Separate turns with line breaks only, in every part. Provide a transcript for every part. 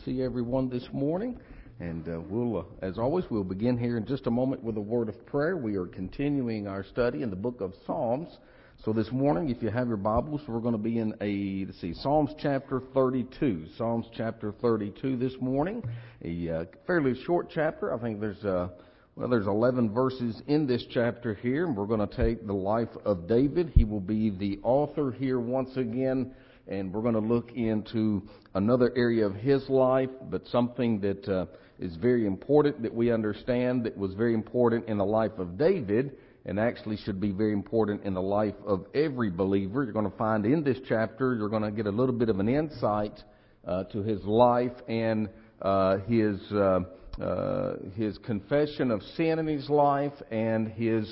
see everyone this morning. And as always, we'll begin here in just a moment with a word of prayer. We are continuing our study in the book of Psalms. So this morning, if you have your Bibles, we're going to be in Psalms chapter 32. Psalms chapter 32 this morning. A fairly short chapter. I think there's 11 verses in this chapter here, and we're going to take the life of David. He will be the author here once again, and we're going to look into another area of his life, but something that is very important that we understand, that was very important in the life of David, and actually should be very important in the life of every believer. You're going to find in this chapter, you're going to get a little bit of an insight to his life and his confession of sin in his life and his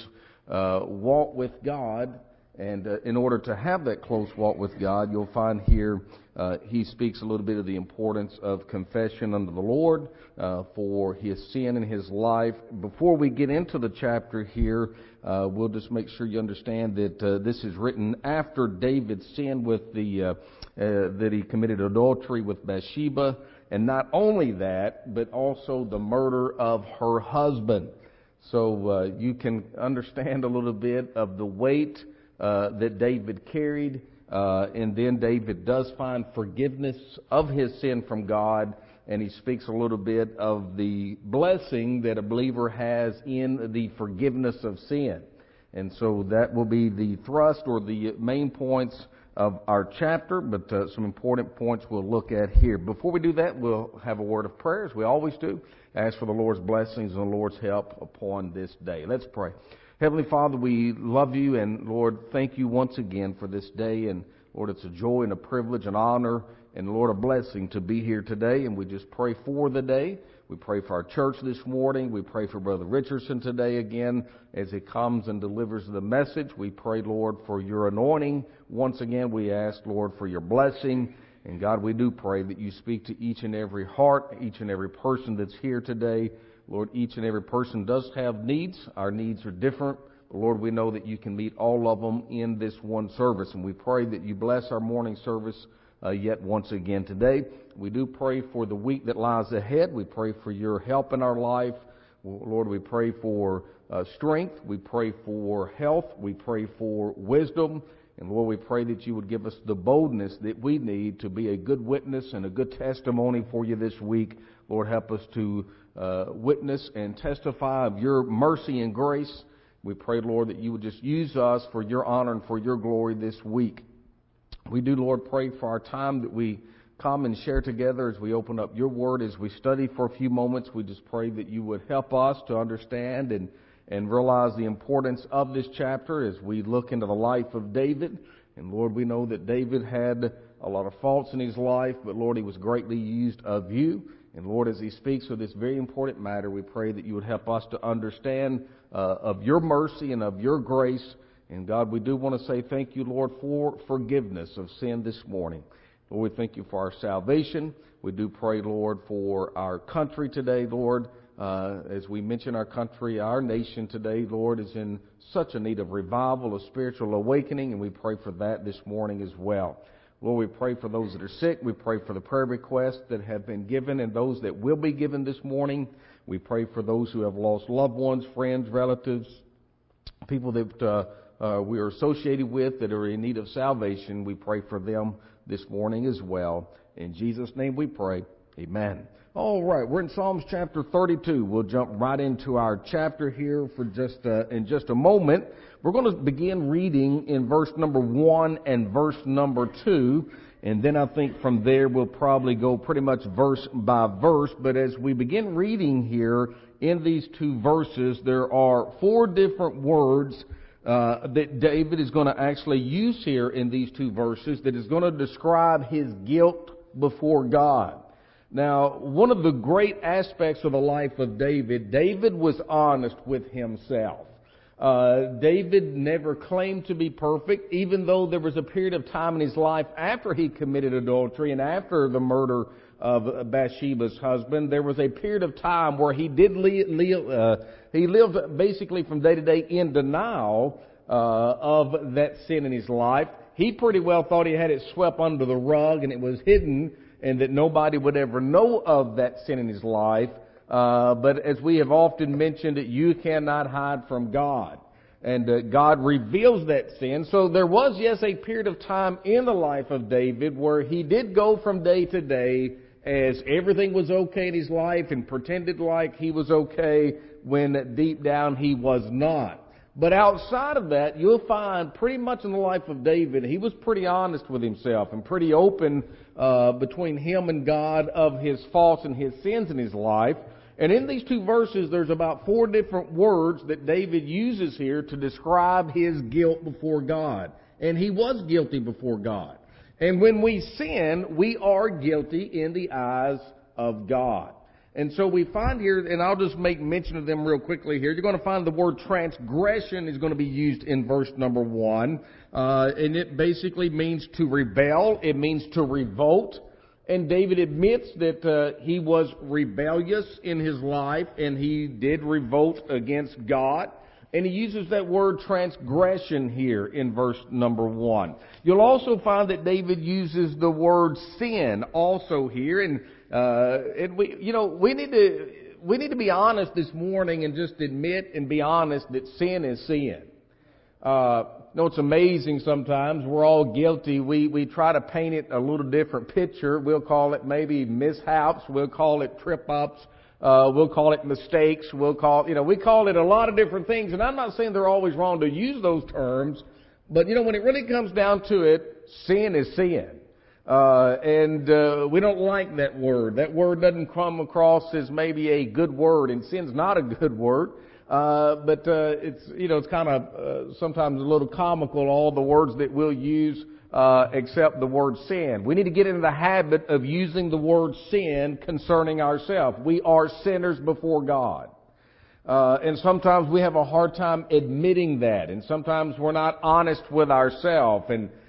walk with God. And in order to have that close walk with God, you'll find here he speaks a little bit of the importance of confession unto the Lord for his sin in his life. Before we get into the chapter here, we'll just make sure you understand that this is written after David sinned with that he committed adultery with Bathsheba. And not only that, but also the murder of her husband. So you can understand a little bit of the weight that David carried. And then David does find forgiveness of his sin from God. And he speaks a little bit of the blessing that a believer has in the forgiveness of sin. And so that will be the thrust or the main points of our chapter, but some important points we'll look at here. Before we do that, we'll have a word of prayer, as we always do. Ask for the Lord's blessings and the Lord's help upon this day. Let's pray. Heavenly Father, we love you, and Lord, thank you once again for this day. And Lord, it's a joy and a privilege and honor, and Lord, a blessing to be here today. And we just pray for the day. We pray for our church this morning. We pray for Brother Richardson today again as he comes and delivers the message. We pray, Lord, for your anointing. Once again, we ask, Lord, for your blessing. And God, we do pray that you speak to each and every heart, each and every person that's here today. Lord, each and every person does have needs. Our needs are different. But Lord, we know that you can meet all of them in this one service. And we pray that you bless our morning service yet once again today. We do pray for the week that lies ahead. We pray for your help in our life. Lord, we pray for strength. We pray for health. We pray for wisdom. And Lord, we pray that you would give us the boldness that we need to be a good witness and a good testimony for you this week. Lord, help us to witness and testify of your mercy and grace. We pray, Lord, that you would just use us for your honor and for your glory this week. We do, Lord, pray for our time that we come and share together as we open up your word, as we study for a few moments. We just pray that you would help us to understand and realize the importance of this chapter as we look into the life of David. And Lord, we know that David had a lot of faults in his life, but Lord, he was greatly used of you. And Lord, as he speaks of this very important matter, we pray that you would help us to understand of your mercy and of your grace. And God, we do want to say thank you, Lord, for forgiveness of sin this morning. Lord, we thank you for our salvation. We do pray, Lord, for our country today, Lord. As we mention our country, our nation today, Lord, is in such a need of revival, a spiritual awakening, and we pray for that this morning as well. Lord, we pray for those that are sick. We pray for the prayer requests that have been given and those that will be given this morning. We pray for those who have lost loved ones, friends, relatives, people that we are associated with that are in need of salvation. We pray for them this morning as well. In Jesus' name we pray. Amen. All right, we're in Psalms chapter 32. We'll jump right into our chapter here for in just a moment. We're going to begin reading in verse number 1 and verse number 2. And then I think from there we'll probably go pretty much verse by verse. But as we begin reading here in these two verses, there are 4 different words that David is going to actually use here in these two verses that is going to describe his guilt before God. Now, one of the great aspects of the life of David was honest with himself. David never claimed to be perfect, even though there was a period of time in his life after he committed adultery and after the murder of Bathsheba's husband. There was a period of time where he did he lived basically from day to day in denial of that sin in his life. He pretty well thought he had it swept under the rug and it was hidden and that nobody would ever know of that sin in his life. But as we have often mentioned, you cannot hide from God. And God reveals that sin. So there was, yes, a period of time in the life of David where he did go from day to day as everything was okay in his life and pretended like he was okay when deep down he was not. But outside of that, you'll find pretty much in the life of David, he was pretty honest with himself and pretty open between him and God of his faults and his sins in his life. And in these two verses, there's about 4 different words that David uses here to describe his guilt before God. And he was guilty before God. And when we sin, we are guilty in the eyes of God. And so we find here, and I'll just make mention of them real quickly here. You're going to find the word transgression is going to be used in verse number 1. And it basically means to rebel. It means to revolt. And David admits that he was rebellious in his life and he did revolt against God. And he uses that word transgression here in verse number 1. You'll also find that David uses the word sin also here. And we need to be honest this morning and just admit and be honest that sin is sin. It's amazing sometimes. We're all guilty. We try to paint it a little different picture. We'll call it maybe mishaps. We'll call it trip-ups. We'll call it mistakes. We call it a lot of different things. And I'm not saying they're always wrong to use those terms. But, when it really comes down to it, sin is sin. We don't like that word. That word doesn't come across as maybe a good word, and sin's not a good word. But it's kind of sometimes a little comical, all the words that we'll use except the word sin. We need to get into the habit of using the word sin concerning ourselves. We are sinners before God. And sometimes we have a hard time admitting that, and sometimes we're not honest with ourselves,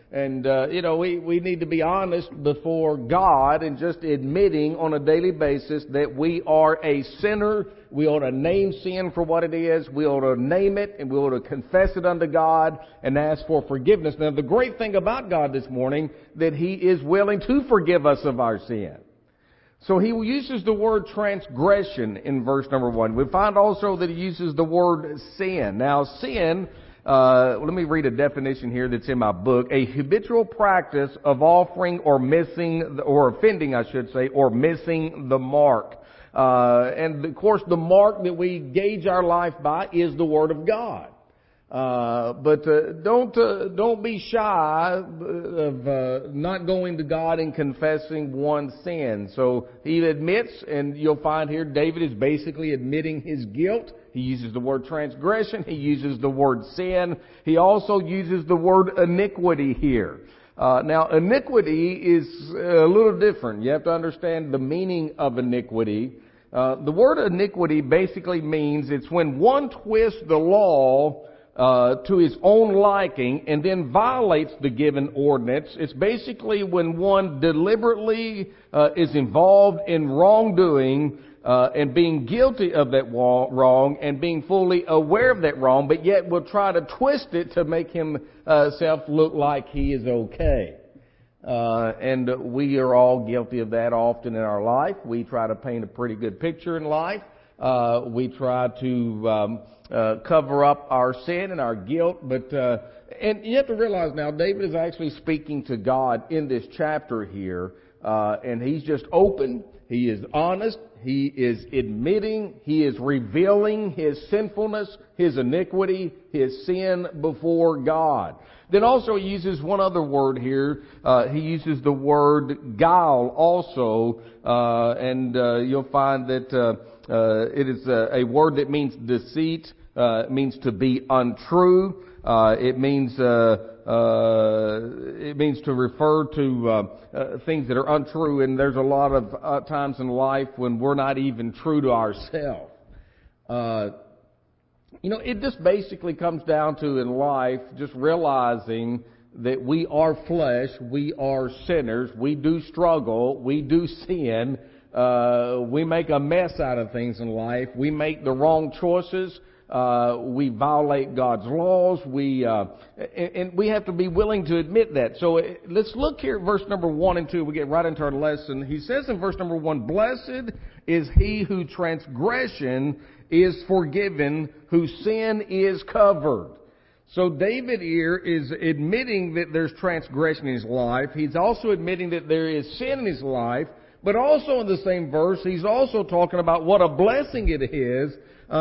we need to be honest before God and just admitting on a daily basis that we are a sinner. We ought to name sin for what it is. We ought to name it, and we ought to confess it unto God and ask for forgiveness. Now, the great thing about God this morning, that He is willing to forgive us of our sin. So He uses the word transgression in verse number 1. We find also that He uses the word sin. Now, sin, let me read a definition here that's in my book. A habitual practice of offering or missing, or offending, I should say, or missing the mark. And of course, the mark that we gauge our life by is the Word of God. But don't be shy of not going to God and confessing one's sin. So he admits, and you'll find here David is basically admitting his guilt. He uses the word transgression. He uses the word sin. He also uses the word iniquity here. Now, iniquity is a little different. You have to understand the meaning of iniquity. The word iniquity basically means it's when one twists the law to his own liking and then violates the given ordinance. It's basically when one deliberately is involved in wrongdoing and being guilty of that wrong and being fully aware of that wrong, but yet will try to twist it to make himself look like he is okay. And we are all guilty of that often in our life. We try to paint a pretty good picture in life. We try to cover up our sin and our guilt, and you have to realize now, David is actually speaking to God in this chapter here, and he's just open, he is honest, he is admitting, he is revealing his sinfulness, his iniquity, his sin before God. Then also he uses one other word here. He uses the word guile also, and you'll find that it is a word that means deceit. It means to be untrue. It means to refer to things that are untrue. And there's a lot of times in life when we're not even true to ourselves. It just basically comes down to in life just realizing that we are flesh, we are sinners, we do struggle, we do sin. We make a mess out of things in life. We make the wrong choices. We violate God's laws. And we have to be willing to admit that. So let's look here at verse number 1 and 2. We get right into our lesson. He says in verse number 1, "Blessed is he whose transgression is forgiven, whose sin is covered." So David here is admitting that there's transgression in his life. He's also admitting that there is sin in his life. But also in the same verse, he's also talking about what a blessing it is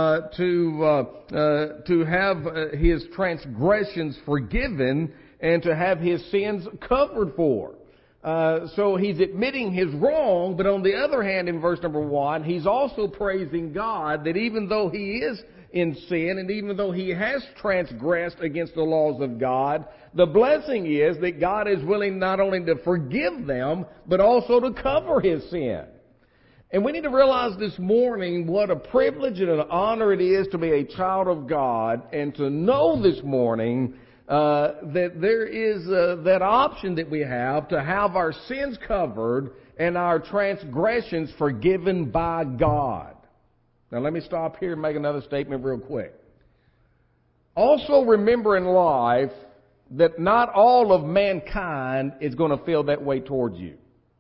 to have his transgressions forgiven and to have his sins covered for. So he's admitting his wrong, but on the other hand, in verse number 1, he's also praising God that even though he is in sin and even though he has transgressed against the laws of God, the blessing is that God is willing not only to forgive them, but also to cover his sin. And we need to realize this morning what a privilege and an honor it is to be a child of God, and to know this morning that there is that option that we have to have our sins covered and our transgressions forgiven by God. Now let me stop here and make another statement real quick. Also remember in life that not all of mankind is going to feel that way towards you.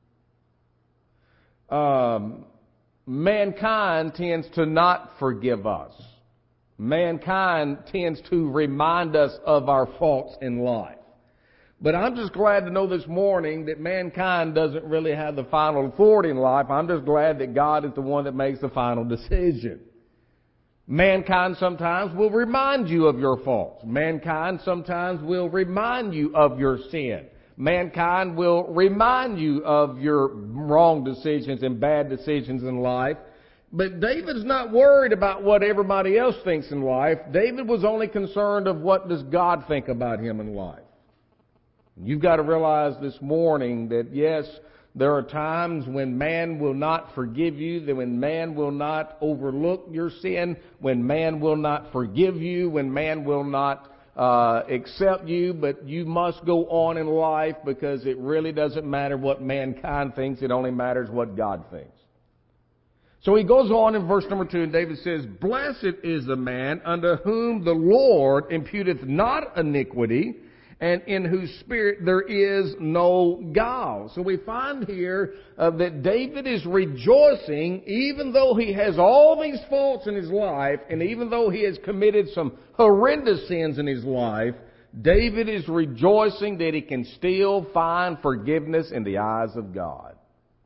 Mankind tends to not forgive us. Mankind tends to remind us of our faults in life. But I'm just glad to know this morning that mankind doesn't really have the final authority in life. I'm just glad that God is the one that makes the final decision. Mankind sometimes will remind you of your faults. Mankind sometimes will remind you of your sin. Mankind will remind you of your wrong decisions and bad decisions in life. But David's not worried about what everybody else thinks in life. David was only concerned of what does God think about him in life. You've got to realize this morning that yes, there are times when man will not forgive you, that when man will not overlook your sin, when man will not forgive you, when man will not accept you, but you must go on in life because it really doesn't matter what mankind thinks, it only matters what God thinks. So he goes on in verse number 2, and David says, "Blessed is the man unto whom the Lord imputeth not iniquity, and in whose spirit there is no guile." So we find here that David is rejoicing even though he has all these faults in his life, and even though he has committed some horrendous sins in his life, David is rejoicing that he can still find forgiveness in the eyes of God.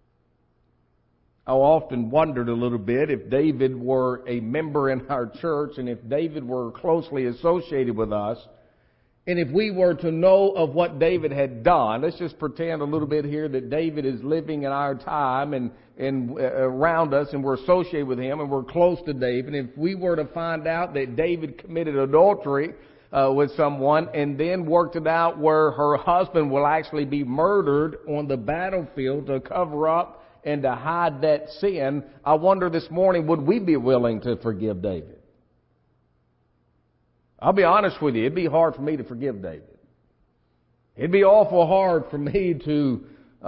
I often wondered a little bit if David were a member in our church and if David were closely associated with us, and if we were to know of what David had done. Let's just pretend a little bit here that David is living in our time and around us, and we're associated with him and we're close to David. And if we were to find out that David committed adultery with someone and then worked it out where her husband will actually be murdered on the battlefield to cover up and to hide that sin, I wonder this morning, would we be willing to forgive David? I'll be honest with you, it'd be hard for me to forgive David. It'd be awful hard for me to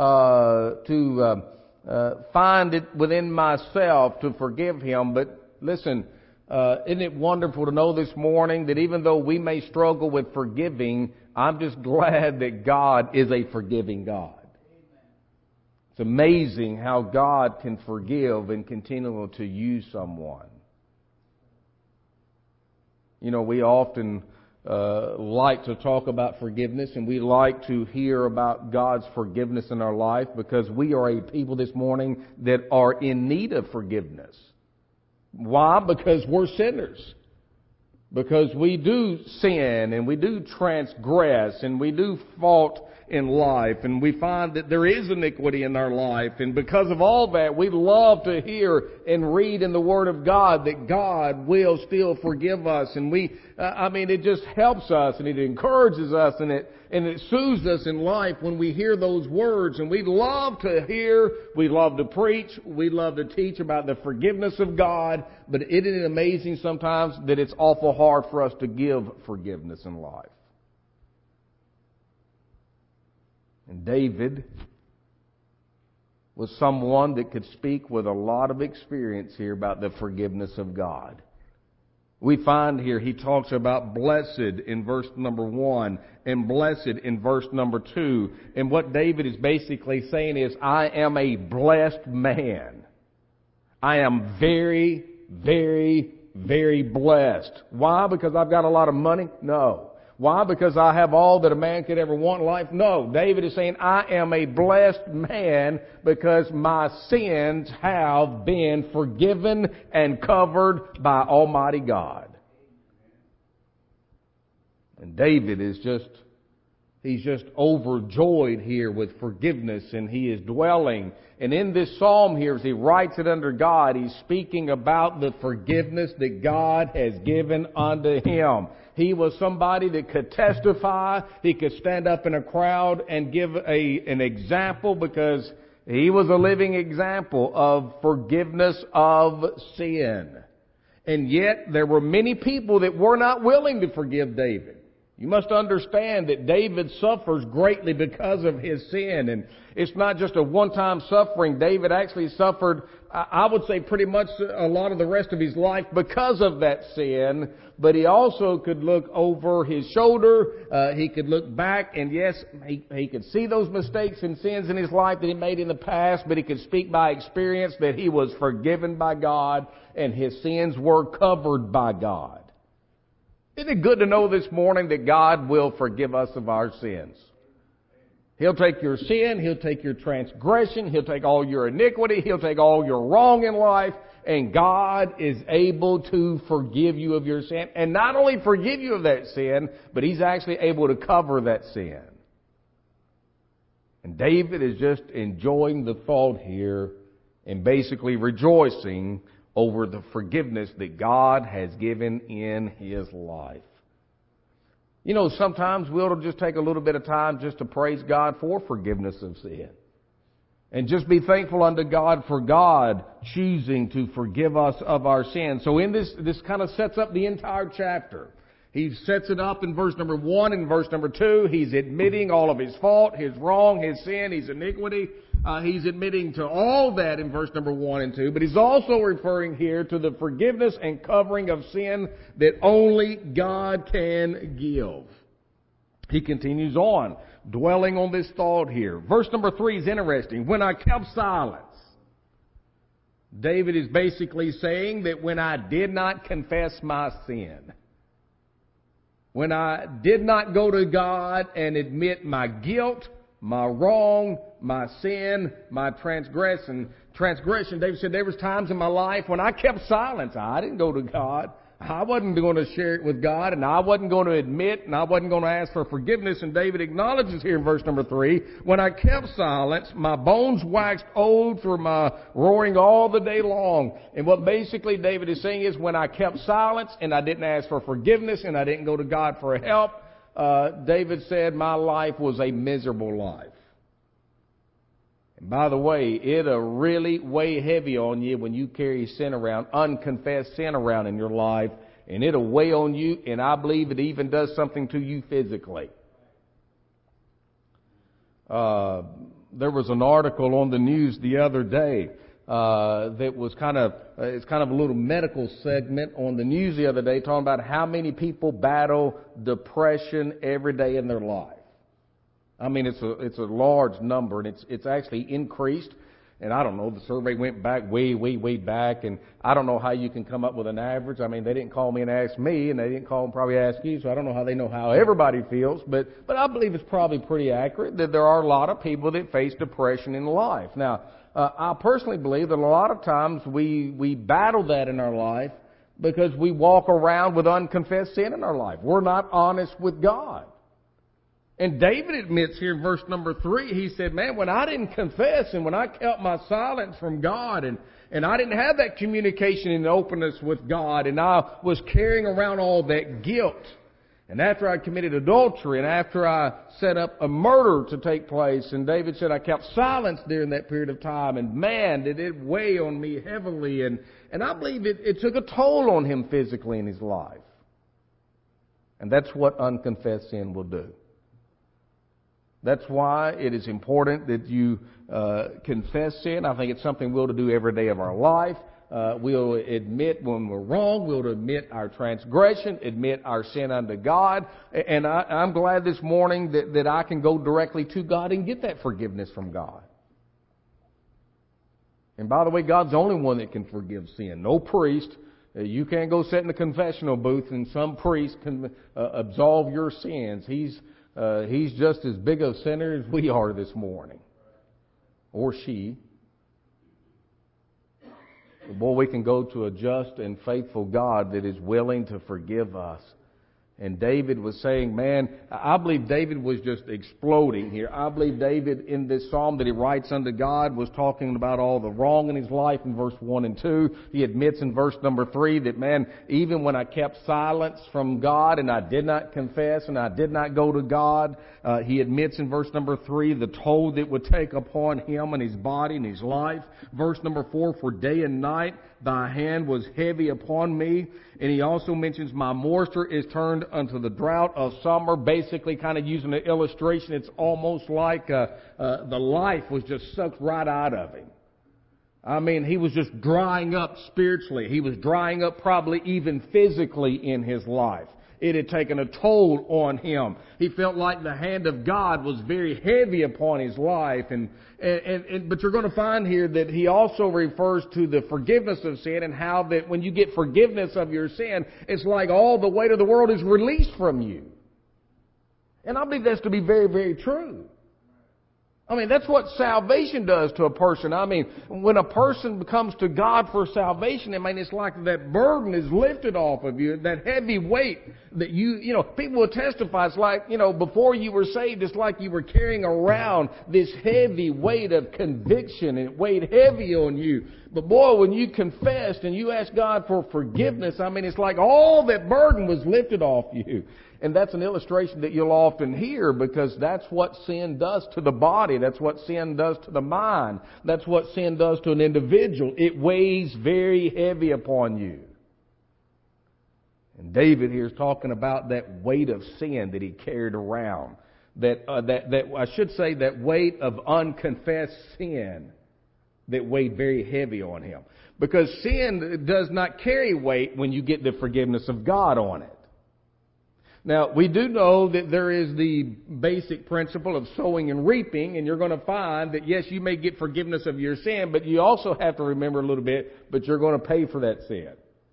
find it within myself to forgive him. But listen, isn't it wonderful to know this morning that even though we may struggle with forgiving, I'm just glad that God is a forgiving God. It's amazing how God can forgive and continue to use someone. You know, we often like to talk about forgiveness, and we like to hear about God's forgiveness in our life because we are a people this morning that are in need of forgiveness. Why? Because we're sinners. Because we do sin and we do transgress and we do fault in life, and we find that there is iniquity in our life, and because of all that, we love to hear and read in the Word of God that God will still forgive us, and it just helps us, and it encourages us, and it soothes us in life when we hear those words, and we love to hear, we love to preach, we love to teach about the forgiveness of God, but isn't it amazing sometimes that it's awful hard for us to give forgiveness in life? And David was someone that could speak with a lot of experience here about the forgiveness of God. We find here he talks about blessed in verse number 1 and blessed in verse number 2. And what David is basically saying is, I am a blessed man. I am very, very, very blessed. Why? Because I've got a lot of money? No. Why? Because I have all that a man could ever want in life? No. David is saying, I am a blessed man because my sins have been forgiven and covered by Almighty God. And David is he's just overjoyed here with forgiveness, and he is dwelling. And in this psalm here, as he writes it under God, he's speaking about the forgiveness that God has given unto him. He was somebody that could testify. He could stand up in a crowd and give an example, because he was a living example of forgiveness of sin. And yet there were many people that were not willing to forgive David. You must understand that David suffers greatly because of his sin. And it's not just a one-time suffering. David actually suffered, I would say, pretty much a lot of the rest of his life because of that sin. But he also could look over his shoulder. He could look back, and yes, he could see those mistakes and sins in his life that he made in the past, but he could speak by experience that he was forgiven by God and his sins were covered by God. Isn't it good to know this morning that God will forgive us of our sins? He'll take your sin, He'll take your transgression, He'll take all your iniquity, He'll take all your wrong in life, and God is able to forgive you of your sin. And not only forgive you of that sin, but He's actually able to cover that sin. And David is just enjoying the thought here and basically rejoicing over the forgiveness that God has given in his life. You know, sometimes we'll just take a little bit of time just to praise God for forgiveness of sin. And just be thankful unto God for God choosing to forgive us of our sins. So in this kind of sets up the entire chapter. He sets it up in verse number 1 and verse number 2. He's admitting all of his fault, his wrong, his sin, his iniquity. He's admitting to all that in verse number 1 and 2. But he's also referring here to the forgiveness and covering of sin that only God can give. He continues on, dwelling on this thought here. Verse number 3 is interesting. When I kept silence. David is basically saying that when I did not confess my sin, when I did not go to God and admit my guilt, my wrong, my sin, my transgression, David said there was times in my life when I kept silence. I didn't go to God. I wasn't going to share it with God, and I wasn't going to admit, and I wasn't going to ask for forgiveness. And David acknowledges here in verse number 3, when I kept silence, my bones waxed old through my roaring all the day long. And what basically David is saying is when I kept silence and I didn't ask for forgiveness and I didn't go to God for help, David said my life was a miserable life. And by the way, it'll really weigh heavy on you when you carry sin around, unconfessed sin around in your life, and it'll weigh on you, and I believe it even does something to you physically. There was an article on the news the other day that was it's kind of a little medical segment on the news the other day talking about how many people battle depression every day in their life. I mean, it's a large number, and it's actually increased. And I don't know, the survey went back way back, and I don't know how you can come up with an average. I mean, they didn't call me and ask me, and they didn't call and probably ask you, so I don't know how they know how everybody feels. But I believe it's probably pretty accurate that there are a lot of people that face depression in life. Now, I personally believe that a lot of times we battle that in our life because we walk around with unconfessed sin in our life. We're not honest with God. And David admits here in verse number 3, he said, man, when I didn't confess and when I kept my silence from God and I didn't have that communication and openness with God, and I was carrying around all that guilt, and after I committed adultery and after I set up a murder to take place, and David said I kept silence during that period of time, and man, did it weigh on me heavily, and I believe it took a toll on him physically in his life. And that's what unconfessed sin will do. That's why it is important that you confess sin. I think it's something we're to do every day of our life. We'll admit when we're wrong. We'll admit our transgression, admit our sin unto God. And I'm glad this morning that I can go directly to God and get that forgiveness from God. And by the way, God's the only one that can forgive sin. No priest. You can't go sit in the confessional booth and some priest can absolve your sins. He's just as big a sinner as we are this morning. Or she. Boy, we can go to a just and faithful God that is willing to forgive us. And David was saying, man, I believe David was just exploding here. I believe David in this psalm that he writes unto God was talking about all the wrong in his life in verse 1 and 2. He admits in verse number 3 that, man, even when I kept silence from God and I did not confess and I did not go to God, he admits in verse number 3 the toll that would take upon him and his body and his life. Verse number 4, for day and night thy hand was heavy upon me. And he also mentions my moisture is turned unto the drought of summer, basically kind of using an illustration. It's almost like the life was just sucked right out of him. I mean, he was just drying up spiritually. He was drying up probably even physically in his life. It had taken a toll on him. He felt like the hand of God was very heavy upon his life. But you're going to find here that he also refers to the forgiveness of sin and how that when you get forgiveness of your sin, it's like all the weight of the world is released from you. And I believe that's to be very, very true. I mean, that's what salvation does to a person. I mean, when a person comes to God for salvation, I mean, it's like that burden is lifted off of you, that heavy weight that you know, people will testify. It's like, you know, before you were saved, it's like you were carrying around this heavy weight of conviction, and it weighed heavy on you. But boy, when you confessed and you asked God for forgiveness, I mean, it's like all that burden was lifted off you. And that's an illustration that you'll often hear because that's what sin does to the body. That's what sin does to the mind. That's what sin does to an individual. It weighs very heavy upon you. And David here is talking about that weight of sin that he carried around. That weight of unconfessed sin that weighed very heavy on him. Because sin does not carry weight when you get the forgiveness of God on it. Now, we do know that there is the basic principle of sowing and reaping, and you're going to find that, yes, you may get forgiveness of your sin, but you also have to remember a little bit, but you're going to pay for that sin.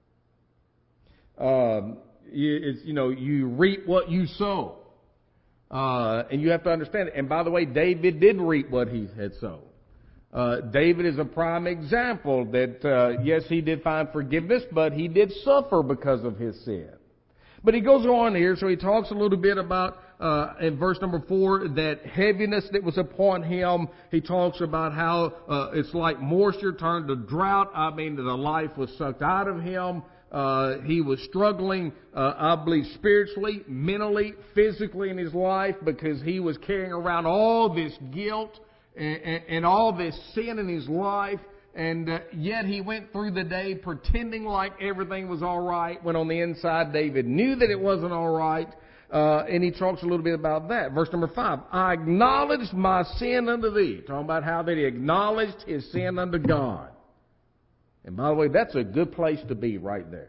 You reap what you sow. And you have to understand it. And by the way, David did reap what he had sown. David is a prime example that, yes, he did find forgiveness, but he did suffer because of his sin. But he goes on here, so he talks a little bit about, in verse number 4, that heaviness that was upon him. He talks about how it's like moisture turned to drought. I mean, the life was sucked out of him. He was struggling, I believe, spiritually, mentally, physically in his life because he was carrying around all this guilt and all this sin in his life. And yet he went through the day pretending like everything was all right, when on the inside David knew that it wasn't all right. And he talks a little bit about that. Verse number 5, I acknowledged my sin unto thee. Talking about how that he acknowledged his sin unto God. And by the way, that's a good place to be right there.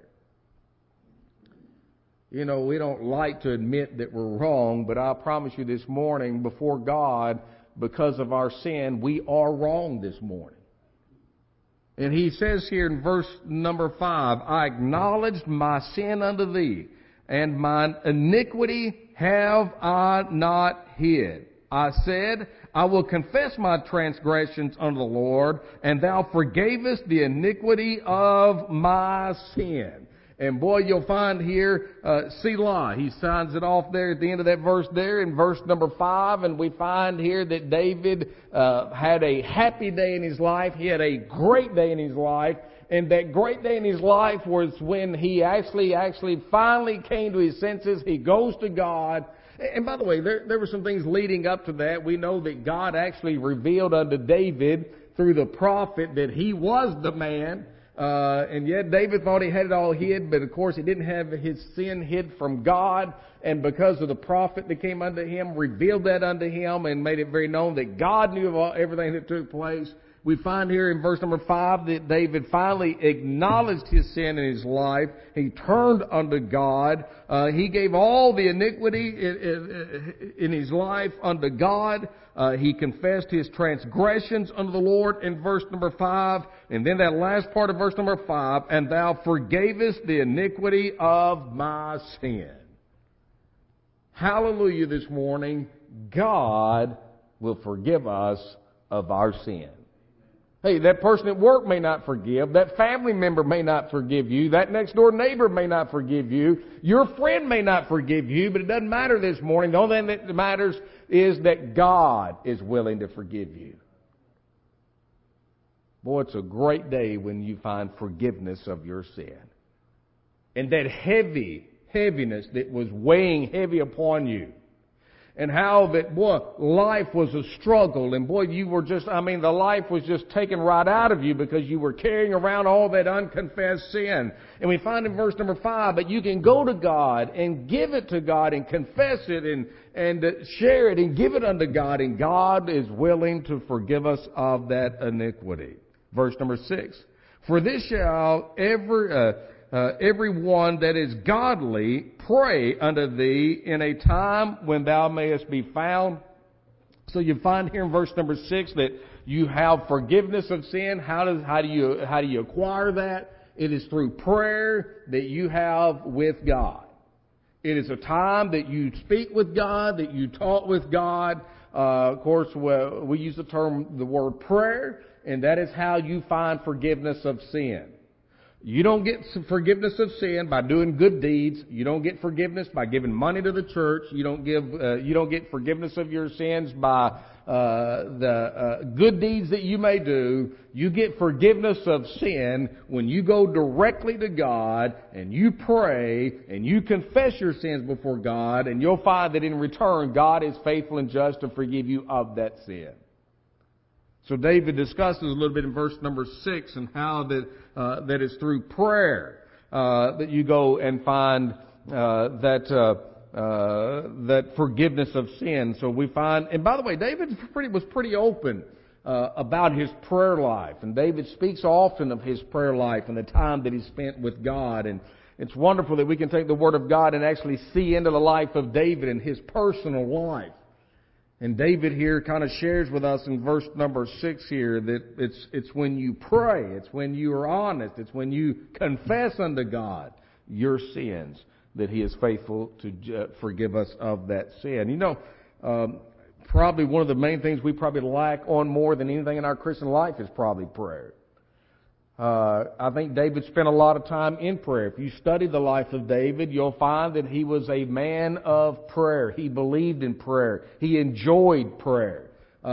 You know, we don't like to admit that we're wrong, but I promise you this morning, before God, because of our sin, we are wrong this morning. And he says here in verse number 5, I acknowledged my sin unto thee, and mine iniquity have I not hid. I said, I will confess my transgressions unto the Lord, and thou forgavest the iniquity of my sin. And boy, you'll find here, Selah. He signs it off there at the end of that verse there in verse number 5. And we find here that David had a happy day in his life. He had a great day in his life. And that great day in his life was when he actually finally came to his senses. He goes to God. And by the way, there were some things leading up to that. We know that God actually revealed unto David through the prophet that he was the man. And yet David thought he had it all hid, but of course he didn't have his sin hid from God. And because of the prophet that came unto him, revealed that unto him and made it very known that God knew of everything that took place. We find here in verse number 5 that David finally acknowledged his sin in his life. He turned unto God. He gave all the iniquity in his life unto God. He confessed his transgressions unto the Lord in verse number 5. And then that last part of verse number 5, and thou forgavest the iniquity of my sin. Hallelujah this morning. God will forgive us of our sin. Hey, that person at work may not forgive. That family member may not forgive you. That next door neighbor may not forgive you. Your friend may not forgive you, but it doesn't matter this morning. The only thing that matters is that God is willing to forgive you. Boy, it's a great day when you find forgiveness of your sin. And that heaviness that was weighing heavy upon you. And how that, boy, life was a struggle. And boy, you were just, the life was just taken right out of you because you were carrying around all that unconfessed sin. And we find in verse number 5 that you can go to God and give it to God and confess it and share it and give it unto God. And God is willing to forgive us of that iniquity. Verse number 6. For this shall everyone that is godly pray unto thee in a time when thou mayest be found. So you find here in verse number 6 that you have forgiveness of sin. How do you acquire that? It is through prayer that you have with God. It is a time that you speak with God, that you talk with God. Of course, we use the word prayer, and that is how you find forgiveness of sin. You don't get forgiveness of sin by doing good deeds. You don't get forgiveness by giving money to the church. You don't get forgiveness of your sins by the good deeds that you may do. You get forgiveness of sin when you go directly to God and you pray and you confess your sins before God, and you'll find that in return God is faithful and just to forgive you of that sin. So David discusses a little bit in verse number 6 and how that is through prayer that you go and find that forgiveness of sin. So we find, and by the way, David was pretty open about his prayer life, and David speaks often of his prayer life and the time that he spent with God. And it's wonderful that we can take the Word of God and actually see into the life of David and his personal life. And David here kind of shares with us in verse number 6 here that it's when you pray, it's when you are honest, it's when you confess unto God your sins that He is faithful to forgive us of that sin. You know, probably one of the main things we probably lack on more than anything in our Christian life is probably prayer. I think David spent a lot of time in prayer. If you study the life of David, you'll find that he was a man of prayer. He believed in prayer. He enjoyed prayer.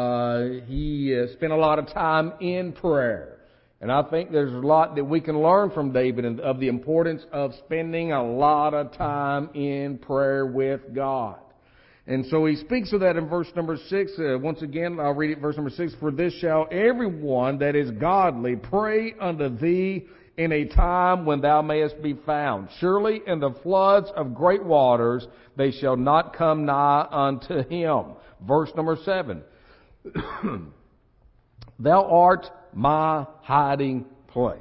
He spent a lot of time in prayer. And I think there's a lot that we can learn from David and of the importance of spending a lot of time in prayer with God. And so he speaks of that in verse number 6. Once again, I'll read it, verse number 6. For this shall everyone that is godly pray unto thee in a time when thou mayest be found. Surely in the floods of great waters they shall not come nigh unto him. Verse number 7. Thou art my hiding place.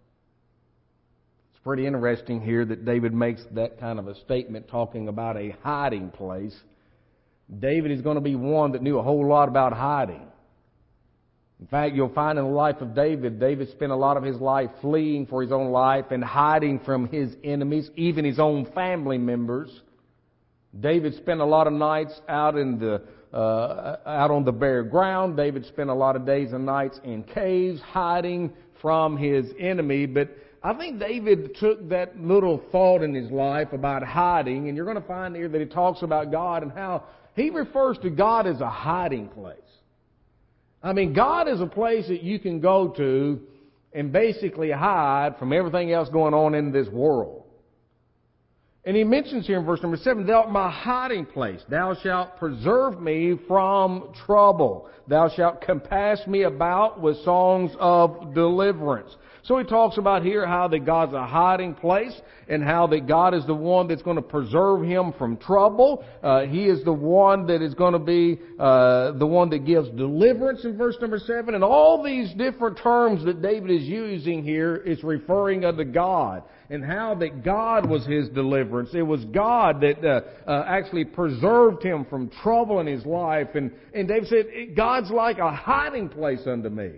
It's pretty interesting here that David makes that kind of a statement talking about a hiding place. David is going to be one that knew a whole lot about hiding. In fact, you'll find in the life of David spent a lot of his life fleeing for his own life and hiding from his enemies, even his own family members. David spent a lot of nights out on the bare ground. David spent a lot of days and nights in caves, hiding from his enemy. But I think David took that little thought in his life about hiding, and you're going to find here that he talks about God and how he refers to God as a hiding place. I mean, God is a place that you can go to and basically hide from everything else going on in this world. And he mentions here in verse number 7, Thou art my hiding place. Thou shalt preserve me from trouble. Thou shalt compass me about with songs of deliverance. So he talks about here how that God's a hiding place and how that God is the one that's going to preserve him from trouble. He is the one that is going to be the one that gives deliverance in verse number 7. And all these different terms that David is using here is referring unto God and how that God was his deliverance. It was God that actually preserved him from trouble in his life. And David said, God's like a hiding place unto me.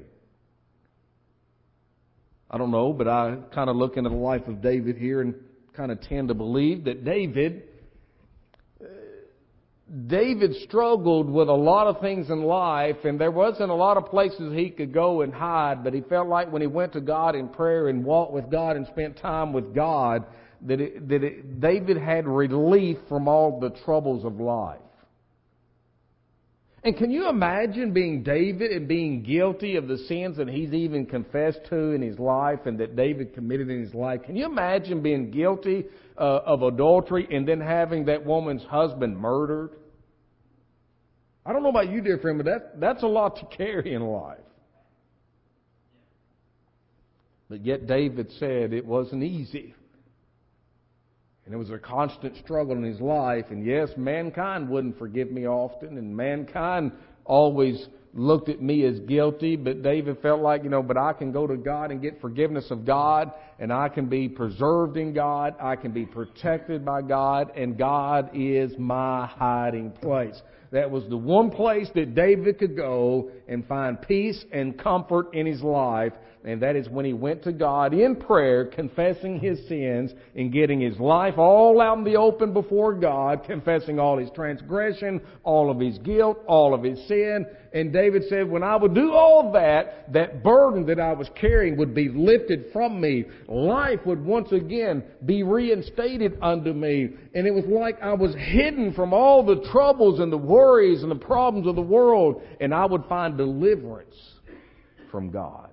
I don't know, but I kind of look into the life of David here and kind of tend to believe that David struggled with a lot of things in life, and there wasn't a lot of places he could go and hide, but he felt like when he went to God in prayer and walked with God and spent time with God, David had relief from all the troubles of life. And can you imagine being David and being guilty of the sins that he's even confessed to in his life and that David committed in his life? Can you imagine being guilty of adultery and then having that woman's husband murdered? I don't know about you, dear friend, but that's a lot to carry in life. But yet David said it wasn't easy. And it was a constant struggle in his life. And yes, mankind wouldn't forgive me often. And mankind always looked at me as guilty. But David felt like, but I can go to God and get forgiveness of God. And I can be preserved in God. I can be protected by God. And God is my hiding place. That was the one place that David could go and find peace and comfort in his life. And that is when he went to God in prayer, confessing his sins and getting his life all out in the open before God, confessing all his transgression, all of his guilt, all of his sin. And David said, when I would do all that, that burden that I was carrying would be lifted from me. Life would once again be reinstated unto me. And it was like I was hidden from all the troubles and the worries and the problems of the world. And I would find deliverance from God.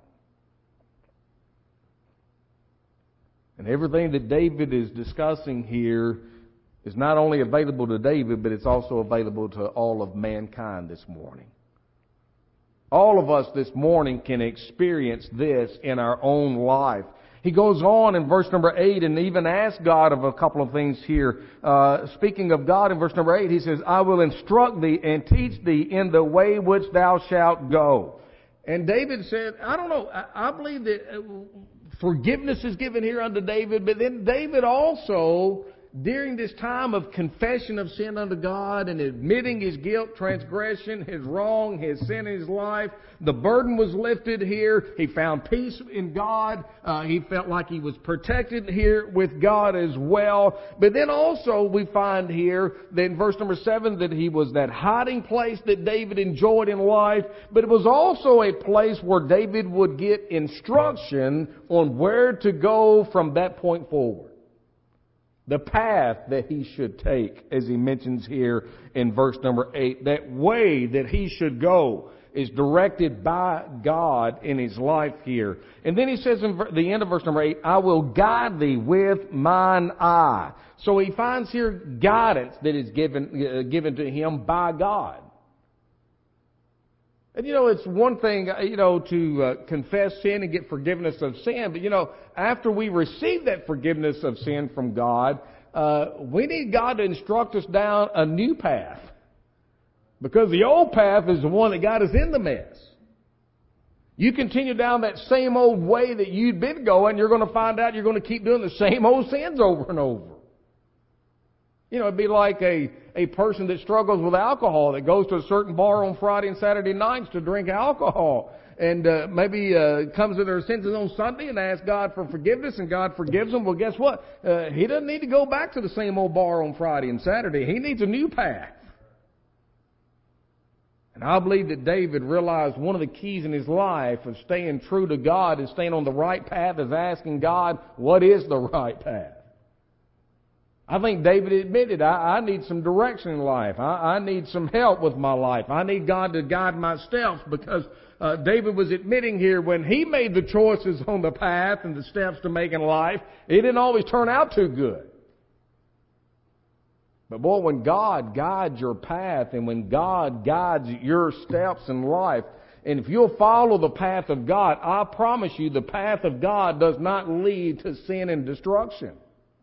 And everything that David is discussing here is not only available to David, but it's also available to all of mankind this morning. All of us this morning can experience this in our own life. He goes on in verse number 8 and even asks God of a couple of things here. Speaking of God in verse number 8, he says, I will instruct thee and teach thee in the way which thou shalt go. And David said, I don't know, I believe that forgiveness is given here unto David, but then David also, during this time of confession of sin unto God and admitting his guilt, transgression, his wrong, his sin in his life, the burden was lifted here. He found peace in God. He felt like he was protected here with God as well. But then also we find here that in verse number 7 that he was that hiding place that David enjoyed in life. But it was also a place where David would get instruction on where to go from that point forward. The path that he should take, as he mentions here in verse number 8, that way that he should go is directed by God in his life here. And then he says in the end of verse number 8, I will guide thee with mine eye. So he finds here guidance that is given to him by God. And it's one thing, to confess sin and get forgiveness of sin. But after we receive that forgiveness of sin from God, we need God to instruct us down a new path. Because the old path is the one that got us in the mess. You continue down that same old way that you'd been going, you're going to find out you're going to keep doing the same old sins over and over. It'd be like a person that struggles with alcohol that goes to a certain bar on Friday and Saturday nights to drink alcohol. And maybe comes to their senses on Sunday and asks God for forgiveness, and God forgives them. Well, guess what? He doesn't need to go back to the same old bar on Friday and Saturday. He needs a new path. And I believe that David realized one of the keys in his life of staying true to God and staying on the right path is asking God, what is the right path? I think David admitted, I need some direction in life. I need some help with my life. I need God to guide my steps, because David was admitting here when he made the choices on the path and the steps to make in life, it didn't always turn out too good. But boy, when God guides your path and when God guides your steps in life, And if you'll follow the path of God, I promise you the path of God does not lead to sin and destruction.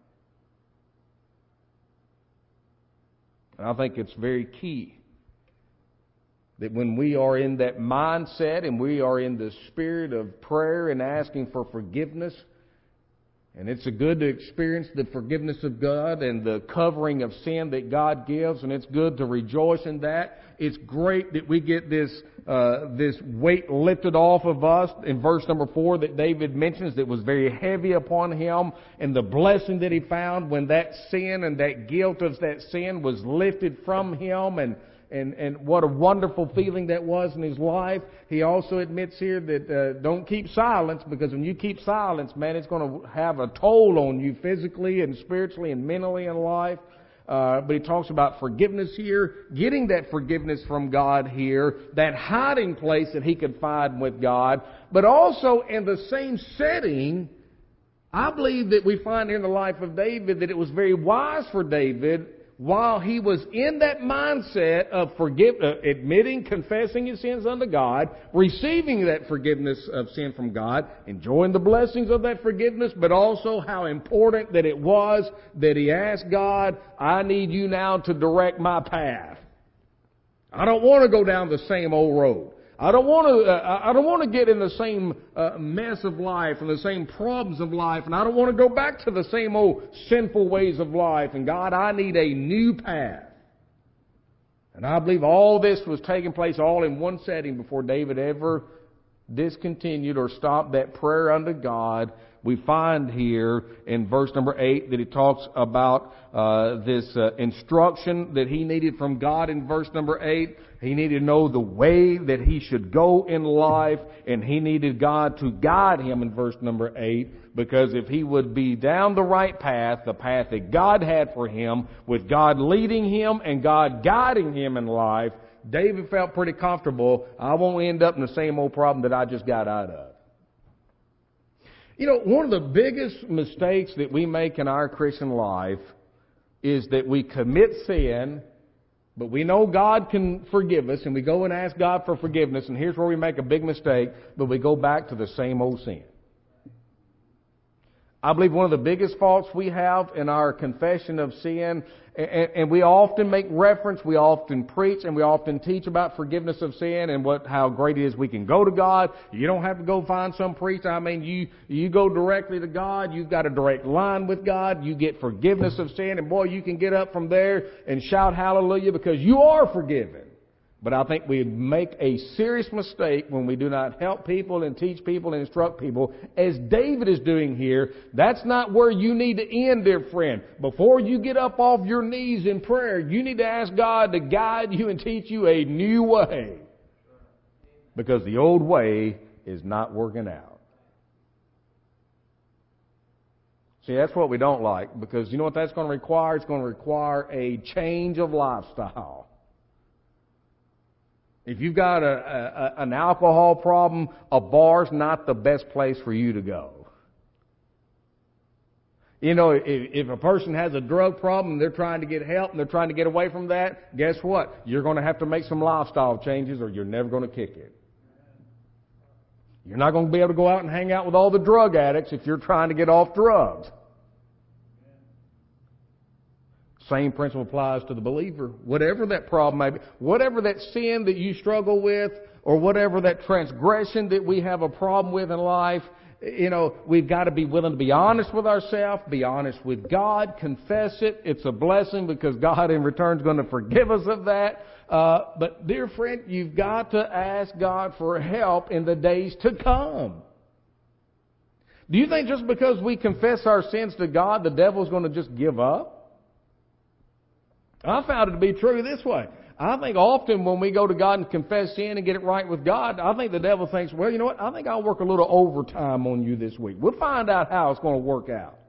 And I think it's very key that when we are in that mindset and we are in the spirit of prayer and asking for forgiveness, and it's good to experience the forgiveness of God and the covering of sin that God gives, and it's good to rejoice in that. It's great that we get this weight lifted off of us in verse number 4 that David mentions that was very heavy upon him, and the blessing that he found when that sin and that guilt of that sin was lifted from him, and what a wonderful feeling that was in his life. He also admits here that don't keep silence, because when you keep silence, man, it's going to have a toll on you physically and spiritually and mentally in life. But he talks about forgiveness here, getting that forgiveness from God here, that hiding place that he could find with God. But also in the same setting, I believe that we find here in the life of David that it was very wise for David, while he was in that mindset of admitting, confessing his sins unto God, receiving that forgiveness of sin from God, enjoying the blessings of that forgiveness, but also how important that it was that he asked God, I need you now to direct my path. I don't want to go down the same old road. I don't want to get in the same mess of life and the same problems of life, and I don't want to go back to the same old sinful ways of life. And God, I need a new path. And I believe all this was taking place all in one setting before David ever discontinued or stopped that prayer unto God. We find here in verse number 8 that he talks about this instruction that he needed from God in verse number 8. He needed to know the way that he should go in life, and he needed God to guide him in verse number 8, because if he would be down the right path, the path that God had for him, with God leading him and God guiding him in life, David felt pretty comfortable. I won't end up in the same old problem that I just got out of. You know, one of the biggest mistakes that we make in our Christian life is that we commit sin, but we know God can forgive us, and we go and ask God for forgiveness, and here's where we make a big mistake, but we go back to the same old sin. I believe one of the biggest faults we have in our confession of sin, and we often make reference, we often preach, and we often teach about forgiveness of sin and how great it is we can go to God. You don't have to go find some priest. I mean, you go directly to God. You've got a direct line with God. You get forgiveness of sin, and boy, you can get up from there and shout hallelujah because you are forgiven. But I think we make a serious mistake when we do not help people and teach people and instruct people, as David is doing here. That's not where you need to end, dear friend. Before you get up off your knees in prayer, you need to ask God to guide you and teach you a new way, because the old way is not working out. See, that's what we don't like, because you know what that's going to require? It's going to require a change of lifestyle. If you've got an alcohol problem, a bar's not the best place for you to go. You know, if a person has a drug problem and they're trying to get help and they're trying to get away from that, guess what? You're going to have to make some lifestyle changes, or you're never going to kick it. You're not going to be able to go out and hang out with all the drug addicts if you're trying to get off drugs. Same principle applies to the believer. Whatever that problem may be, whatever that sin that you struggle with, or whatever that transgression that we have a problem with in life, you know, we've got to be willing to be honest with ourselves, be honest with God, confess it. It's a blessing because God in return is going to forgive us of that. But dear friend, you've got to ask God for help in the days to come. Do you think just because we confess our sins to God, the devil's going to just give up? I found it to be true this way. I think often when we go to God and confess sin and get it right with God, I think the devil thinks, well, you know what? I think I'll work a little overtime on you this week. We'll find out how it's going to work out.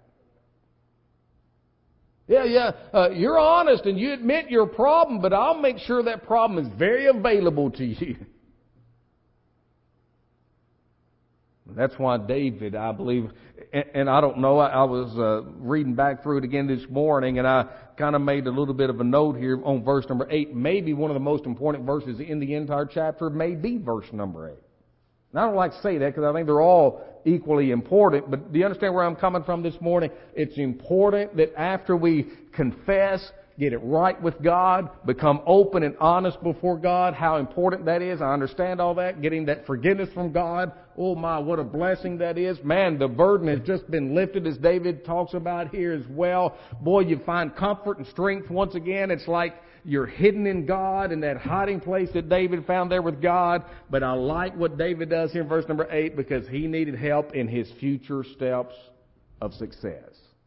You're honest and you admit your problem, but I'll make sure that problem is very available to you. That's why David, I believe, and I don't know, I was reading back through it again this morning, and I kind of made a little bit of a note here on verse number 8. Maybe one of the most important verses in the entire chapter may be verse number 8. And I don't like to say that because I think they're all equally important, but do you understand where I'm coming from this morning? It's important that after we confess, get it right with God, become open and honest before God, how important that is. I understand all that. Getting that forgiveness from God. Oh my, what a blessing that is. Man, the burden has just been lifted, as David talks about here as well. Boy, you find comfort and strength once again. It's like you're hidden in God, in that hiding place that David found there with God. But I like what David does here in verse number 8 because he needed help in his future steps of success.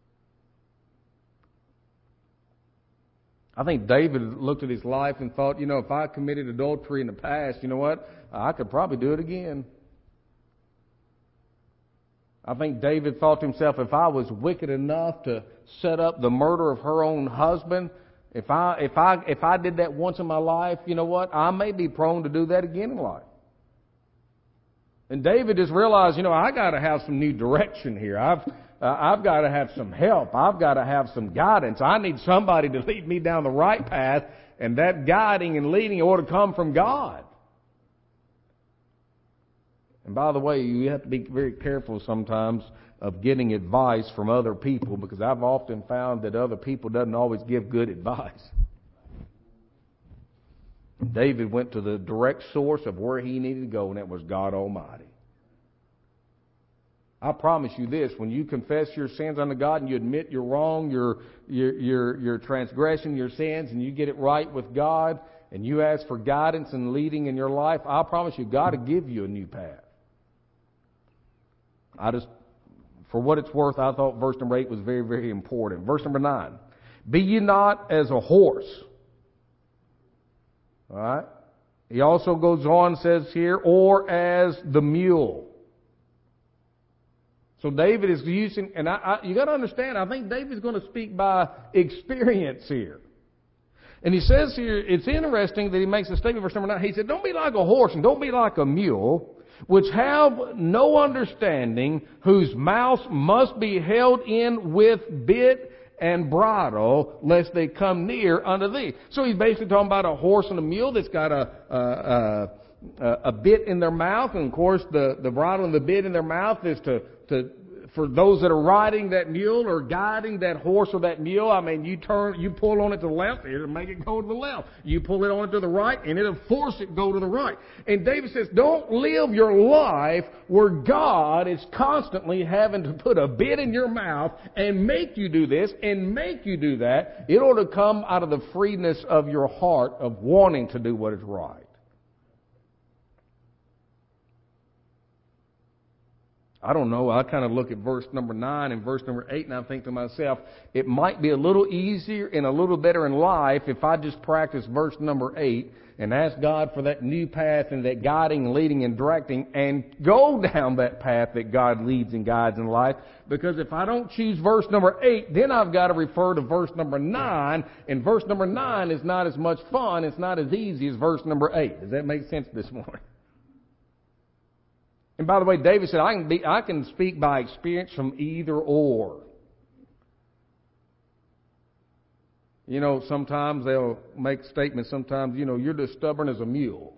I think David looked at his life and thought, if I committed adultery in the past, you know what? I could probably do it again. I think David thought to himself, if I was wicked enough to set up the murder of her own husband, if I did that once in my life, you know what? I may be prone to do that again in life. And David just realized, I got to have some new direction here. I've got to have some help. I've got to have some guidance. I need somebody to lead me down the right path, and that guiding and leading ought to come from God. And by the way, you have to be very careful sometimes of getting advice from other people, because I've often found that other people doesn't always give good advice. David went to the direct source of where he needed to go, and that was God Almighty. I promise you this, when you confess your sins unto God and you admit you're wrong, your transgression, your sins, and you get it right with God, and you ask for guidance and leading in your life, I promise you, God will give you a new path. For what it's worth, I thought verse number 8 was very, very important. Verse number 9. Be ye not as a horse. All right? He also goes on and says here, or as the mule. So David is using, and you got to understand, I think David's going to speak by experience here. And he says here, it's interesting that he makes a statement, verse number 9. He said, don't be like a horse and don't be like a mule, which have no understanding, whose mouths must be held in with bit and bridle, lest they come near unto thee. So he's basically talking about a horse and a mule that's got a bit in their mouth, and of course the bridle and the bit in their mouth is for those that are riding that mule or guiding that horse or that mule. I mean, you pull on it to the left, it'll make it go to the left. You pull it on it to the right, and it'll force it to go to the right. And David says, don't live your life where God is constantly having to put a bit in your mouth and make you do this and make you do that. It ought to come out of the freeness of your heart of wanting to do what is right. I don't know, I kind of look at verse number 9 and verse number 8 and I think to myself, it might be a little easier and a little better in life if I just practice verse number 8 and ask God for that new path and that guiding, leading, and directing and go down that path that God leads and guides in life. Because if I don't choose verse number 8, then I've got to refer to verse number 9, and verse number 9 is not as much fun, it's not as easy as verse number 8. Does that make sense this morning? And by the way, David said, I can speak by experience from either or. Sometimes they'll make statements, sometimes, you're just stubborn as a mule.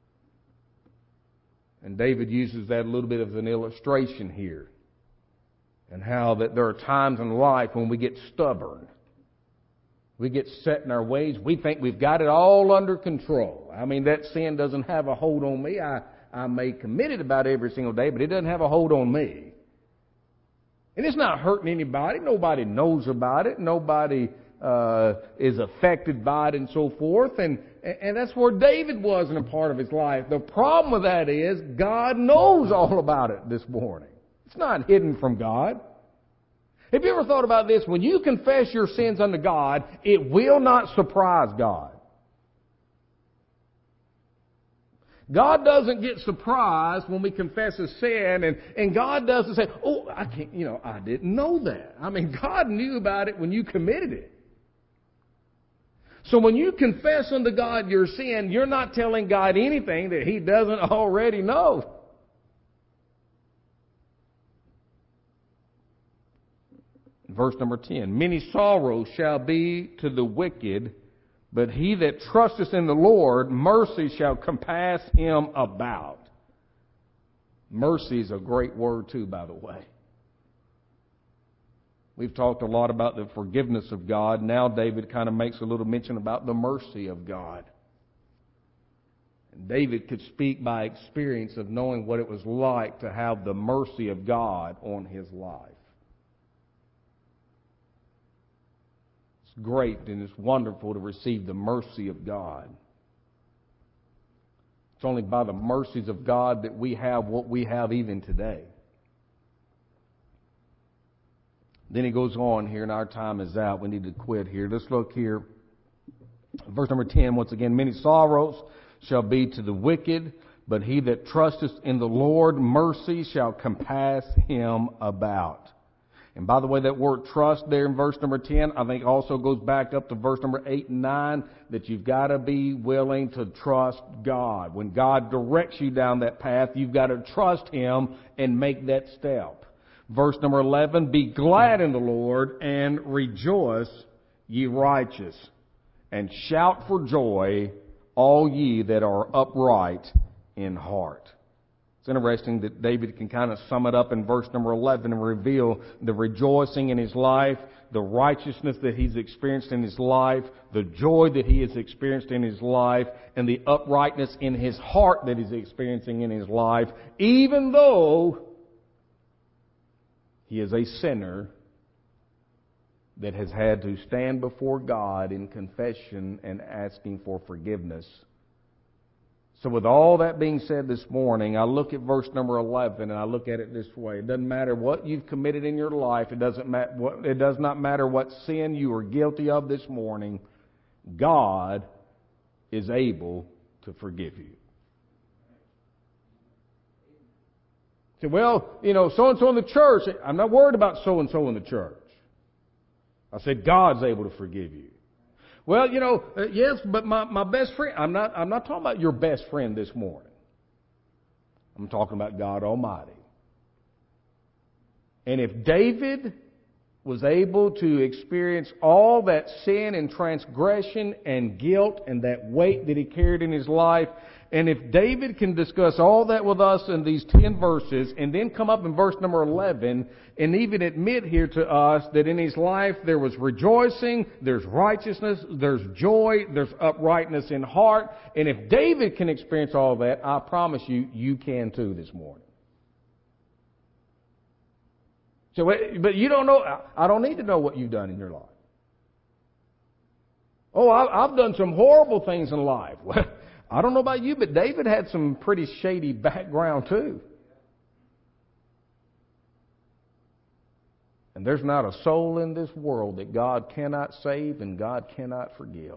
And David uses that a little bit as an illustration here. And how that there are times in life when we get stubborn. We get set in our ways. We think we've got it all under control. I mean, that sin doesn't have a hold on me. I may commit it about every single day, but it doesn't have a hold on me. And it's not hurting anybody. Nobody knows about it. Nobody is affected by it and so forth. And that's where David was in a part of his life. The problem with that is God knows all about it this morning. It's not hidden from God. Have you ever thought about this? When you confess your sins unto God, it will not surprise God. God doesn't get surprised when we confess a sin, and God doesn't say, oh, I can't, I didn't know that. I mean, God knew about it when you committed it. So when you confess unto God your sin, you're not telling God anything that He doesn't already know. Verse number 10. Many sorrows shall be to the wicked, but he that trusteth in the Lord, mercy shall compass him about. Mercy is a great word too, by the way. We've talked a lot about the forgiveness of God. Now David kind of makes a little mention about the mercy of God. And David could speak by experience of knowing what it was like to have the mercy of God on his life. It's great and it's wonderful to receive the mercy of God. It's only by the mercies of God that we have what we have even today. Then he goes on here, and our time is out. We need to quit here. Let's look here. Verse number 10, once again. Many sorrows shall be to the wicked, but he that trusteth in the Lord, mercy shall compass him about. And by the way, that word trust there in verse number 10, I think also goes back up to verse number 8 and 9, that you've got to be willing to trust God. When God directs you down that path, you've got to trust Him and make that step. Verse number 11, be glad in the Lord and rejoice, ye righteous, and shout for joy, all ye that are upright in heart. It's interesting that David can kind of sum it up in verse number 11 and reveal the rejoicing in his life, the righteousness that he's experienced in his life, the joy that he has experienced in his life, and the uprightness in his heart that he's experiencing in his life, even though he is a sinner that has had to stand before God in confession and asking for forgiveness. So with all that being said this morning, I look at verse number 11 and I look at it this way. It doesn't matter what you've committed in your life. It does not matter what sin you are guilty of this morning. God is able to forgive you. Say, well, so-and-so in the church. I'm not worried about so-and-so in the church. I said, God's able to forgive you. Well, yes, but my best friend, I'm not talking about your best friend this morning. I'm talking about God Almighty. And if David was able to experience all that sin and transgression and guilt and that weight that he carried in his life, and if David can discuss all that with us in these 10 verses and then come up in verse number 11 and even admit here to us that in his life there was rejoicing, there's righteousness, there's joy, there's uprightness in heart, and if David can experience all that, I promise you, you can too this morning. So, but you don't know, I don't need to know what you've done in your life. Oh, I've done some horrible things in life. Well, I don't know about you, but David had some pretty shady background too. And there's not a soul in this world that God cannot save and God cannot forgive.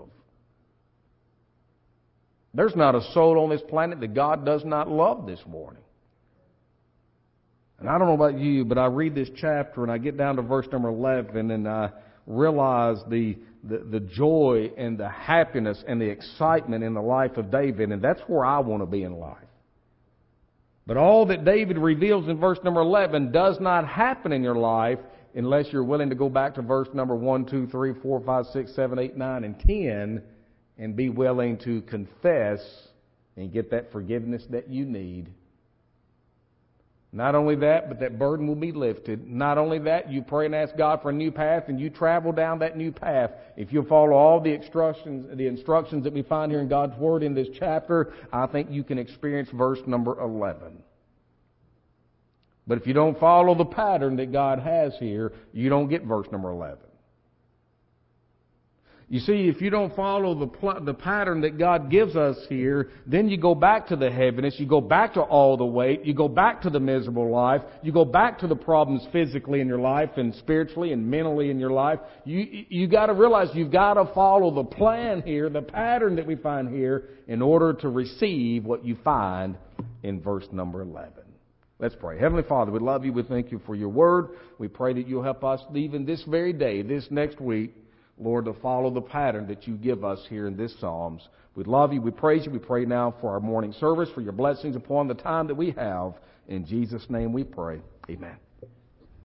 There's not a soul on this planet that God does not love this morning. And I don't know about you, but I read this chapter and I get down to verse number 11 and I realize the joy and the happiness and the excitement in the life of David, and that's where I want to be in life. But all that David reveals in verse number 11 does not happen in your life unless you're willing to go back to verse number 1, 2, 3, 4, 5, 6, 7, 8, 9, and 10 and be willing to confess and get that forgiveness that you need. Not only that, but that burden will be lifted. Not only that, you pray and ask God for a new path, and you travel down that new path. If you follow all the instructions that we find here in God's Word in this chapter, I think you can experience verse number 11. But if you don't follow the pattern that God has here, you don't get verse number 11. You see, if you don't follow the pattern that God gives us here, then you go back to the heaviness, you go back to all the weight, you go back to the miserable life, you go back to the problems physically in your life and spiritually and mentally in your life. You got to realize you've got to follow the plan here, the pattern that we find here, in order to receive what you find in verse number 11. Let's pray. Heavenly Father, we love you. We thank you for your word. We pray that you'll help us even this very day, this next week, Lord, to follow the pattern that you give us here in this Psalms. We love you. We praise you. We pray now for our morning service, for your blessings upon the time that we have. In Jesus' name we pray. Amen.